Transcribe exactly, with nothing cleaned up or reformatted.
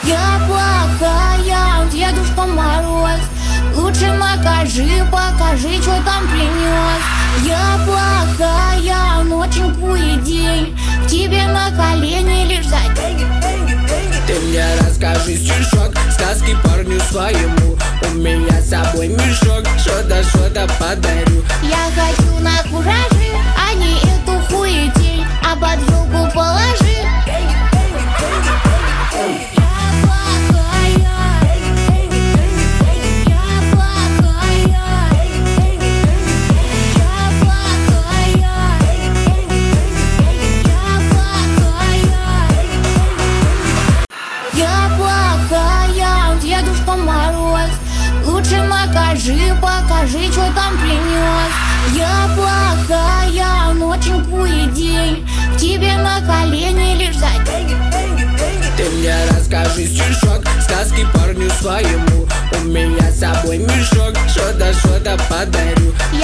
Я плохая, Дедушка Мороз, лучше накажи, покажи, что там принес. Я плохая, ноченькую день, к тебе на колени лишь за деньги. Ты мне расскажи стишок, сказки парню своему. У меня с собой мешок, что-то, что-то подарю. Я хочу на кураже, а не эту хуетень, а под елку положи. Дедушка Мороз, лучше накажи, покажи, что там принес. Я плохая, ноченькую день, к тебе на колени лишь за деньги. Ты мне расскажи стишок, сказки парню своему. У меня с собой мешок, что-то, что-то подарю.